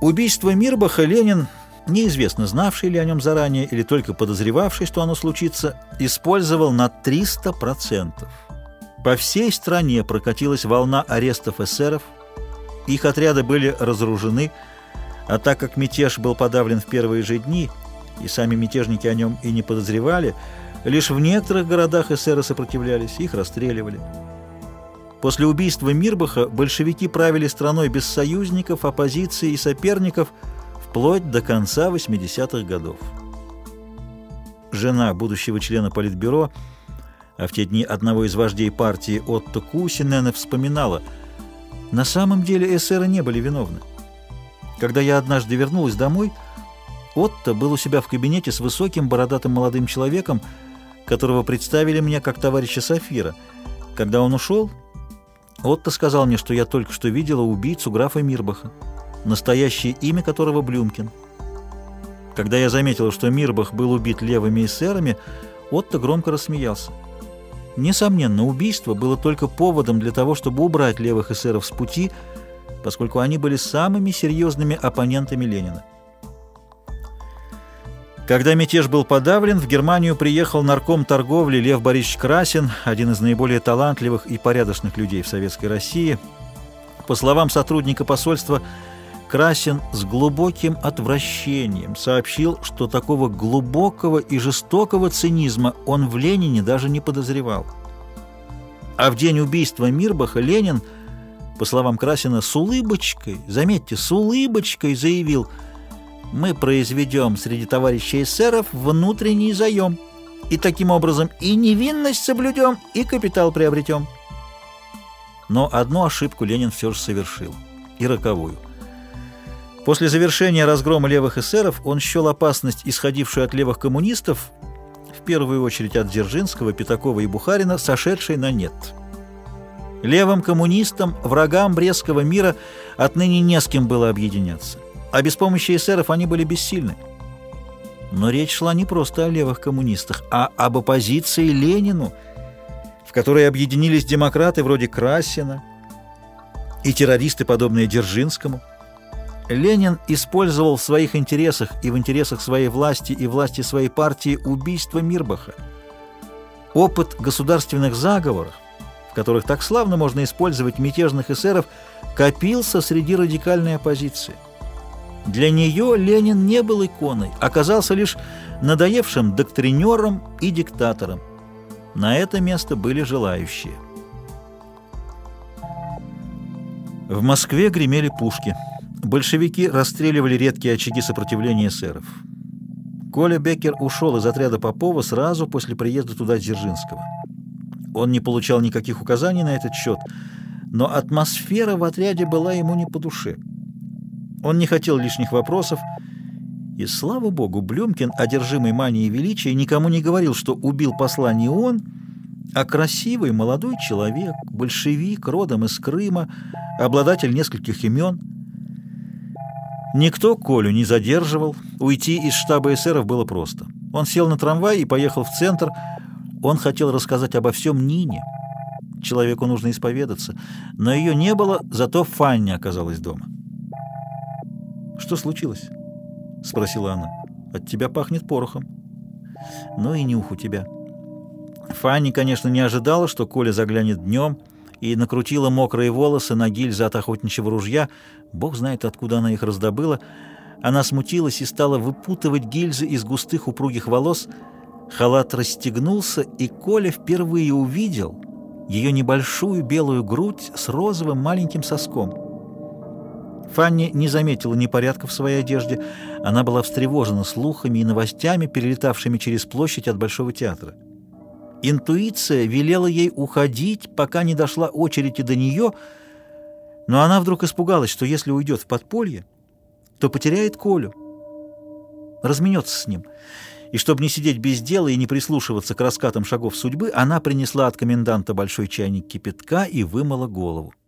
Убийство Мирбаха Ленин, неизвестно знавший ли о нем заранее или только подозревавший, что оно случится, использовал на 300%. По всей стране прокатилась волна арестов эсеров, их отряды были разоружены, а так как мятеж был подавлен в первые же дни, и сами мятежники о нем и не подозревали, лишь в некоторых городах эсеры сопротивлялись, их расстреливали. После убийства Мирбаха большевики правили страной без союзников, оппозиции и соперников вплоть до конца 80-х годов. Жена будущего члена Политбюро, а в те дни одного из вождей партии Отто Кусинена, вспоминала: «На самом деле эсеры не были виновны. Когда я однажды вернулась домой, Отто был у себя в кабинете с высоким бородатым молодым человеком, которого представили мне как товарища Сафира. Когда он ушел, Отто сказал мне, что я только что видела убийцу графа Мирбаха, настоящее имя которого Блюмкин. Когда я заметила, что Мирбах был убит левыми эсерами, Отто громко рассмеялся. Несомненно, убийство было только поводом для того, чтобы убрать левых эсеров с пути, поскольку они были самыми серьезными оппонентами Ленина. Когда мятеж был подавлен, в Германию приехал нарком торговли Лев Борисович Красин, один из наиболее талантливых и порядочных людей в Советской России. По словам сотрудника посольства, Красин с глубоким отвращением сообщил, что такого глубокого и жестокого цинизма он в Ленине даже не подозревал. А в день убийства Мирбаха Ленин, по словам Красина, с улыбочкой, заметьте, с улыбочкой заявил: «Мы произведем среди товарищей эсеров внутренний заем, и таким образом и невинность соблюдем, и капитал приобретем». Но одну ошибку Ленин все же совершил, и роковую. После завершения разгрома левых эсеров он счел опасность, исходившую от левых коммунистов, в первую очередь от Дзержинского, Пятакова и Бухарина, сошедшей на нет. Левым коммунистам, врагам Брестского мира, отныне не с кем было объединяться, а без помощи эсеров они были бессильны. Но речь шла не просто о левых коммунистах, а об оппозиции Ленину, в которой объединились демократы вроде Красина и террористы, подобные Дзержинскому. Ленин использовал в своих интересах и в интересах своей власти и власти своей партии убийство Мирбаха. Опыт государственных заговоров, в которых так славно можно использовать мятежных эсеров, копился среди радикальной оппозиции. Для нее Ленин не был иконой, оказался лишь надоевшим доктринером и диктатором. На это место были желающие. В Москве гремели пушки. Большевики расстреливали редкие очаги сопротивления эсеров. Коля Беккер ушел из отряда Попова сразу после приезда туда Дзержинского. Он не получал никаких указаний на этот счет, но атмосфера в отряде была ему не по душе. Он не хотел лишних вопросов, и, слава богу, Блюмкин, одержимый манией величия, никому не говорил, что убил посла не он, а красивый молодой человек, большевик, родом из Крыма, обладатель нескольких имен. Никто Колю не задерживал, уйти из штаба эсеров было просто. Он сел на трамвай и поехал в центр. Он хотел рассказать обо всем Нине. Человеку нужно исповедаться, но ее не было, зато Фанни оказалась дома. «Что случилось?» — спросила она. «От тебя пахнет порохом». «Ну и нюх у тебя». Фанни, конечно, не ожидала, что Коля заглянет днем, и накрутила мокрые волосы на гильзы от охотничьего ружья. Бог знает, откуда она их раздобыла. Она смутилась и стала выпутывать гильзы из густых упругих волос. Халат расстегнулся, и Коля впервые увидел ее небольшую белую грудь с розовым маленьким соском. Фанни не заметила непорядка в своей одежде. Она была встревожена слухами и новостями, перелетавшими через площадь от Большого театра. Интуиция велела ей уходить, пока не дошла очередь и до нее, но она вдруг испугалась, что если уйдет в подполье, то потеряет Колю, разменется с ним. И чтобы не сидеть без дела и не прислушиваться к раскатам шагов судьбы, она принесла от коменданта большой чайник кипятка и вымыла голову.